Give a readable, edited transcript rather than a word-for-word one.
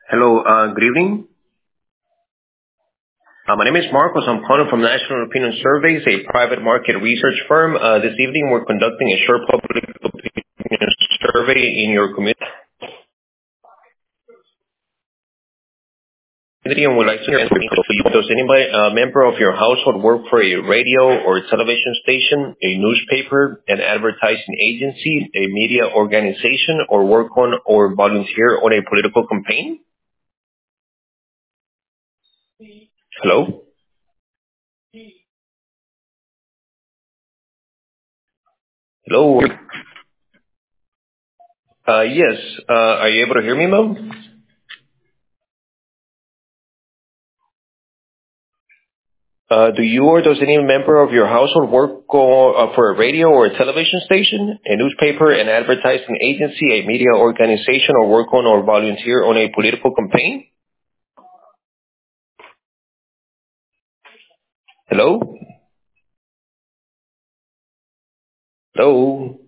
Hello, good evening. My name is Marcos. I'm calling from National Opinion Surveys, a private market research firm. This evening, we're conducting a short public opinion survey in your community, and would like to hear does anybody, member of your household work for a radio or television station, a newspaper, an advertising agency, a media organization, or work on or volunteer on a political campaign? Hello? Hello? Yes. Are you able to hear me, ma'am? Do you or does any member of your household work for a radio or a television station, a newspaper, an advertising agency, a media organization, or work on or volunteer on a political campaign? Hello? Hello?